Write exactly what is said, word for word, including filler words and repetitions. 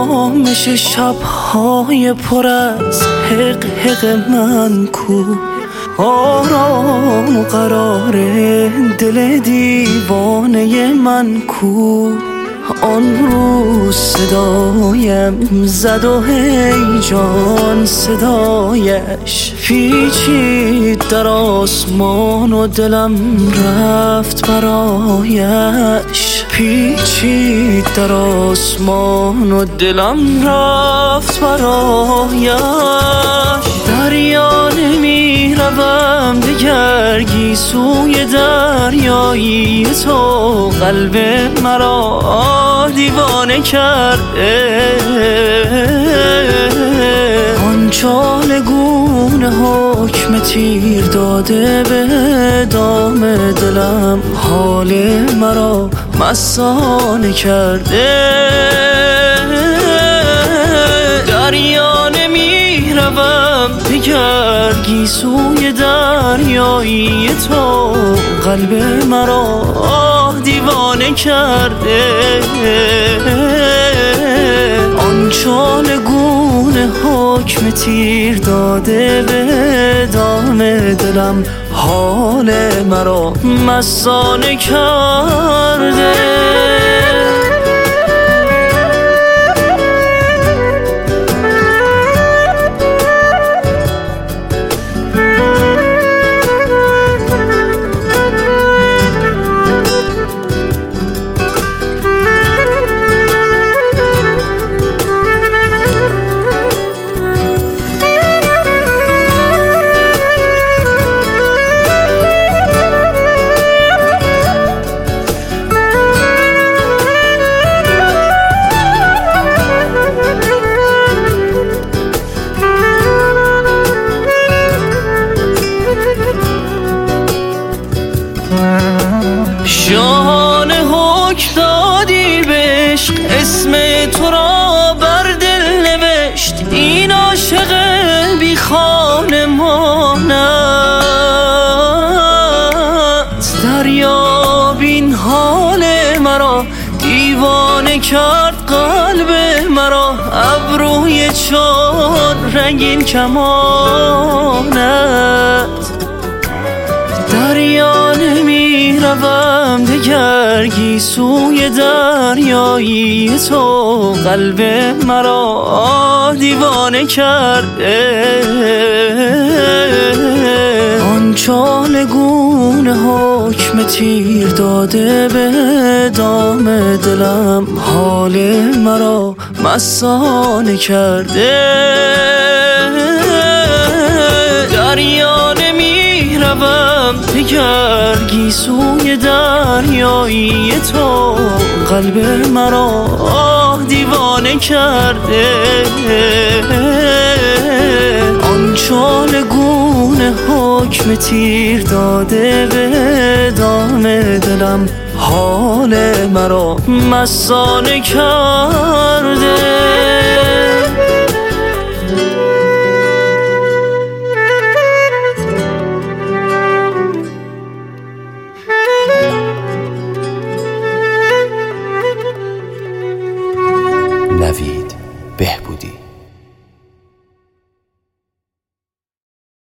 آرامش شب‌های پر از حق حق من کو؟ آرام و قرار دل دیوانه من کو؟ آن روز صدایم زد و هی جان صدایش پیچید در آسمان و دلم رفت برایش، پیچید در آسمان و دلم رفت برایش. دریا نمی روم دگر گیسوی دریایی تو، قلب مرا دیوانه کرده. آن چالگونه حکم تیر داده به دام دلم، حال مرا مستانه کرده. دریا نمی روم دگر گیسوی دریایی تو، قلب مرا دیوانه کرده. آن چالگونه حکم تیر داده به دام دلم، حال مرا مستانه کرده. شاهانه حکم دادی به عشق، اسم تو را بر دل نوشت. این عاشق بی خانمانت، دریا بین حال مرا دیوانه کرد قلب مرا. ابروی چون رنگین کمانت، دریا نمی روم دگر گیسوی دریایی تو، قلب مرا دیوانه کرده. آن چالگونه حکم تیر داده به دام دلم، حال مرا مستانه کرده. دریا نمی روم دگر گیسوی دریایی تو، قلب مرا دیوانه کرده. آن چالگونه حکم تیر داده به دام دلم، حال مرا مستانه کرده. نوید بهبودی.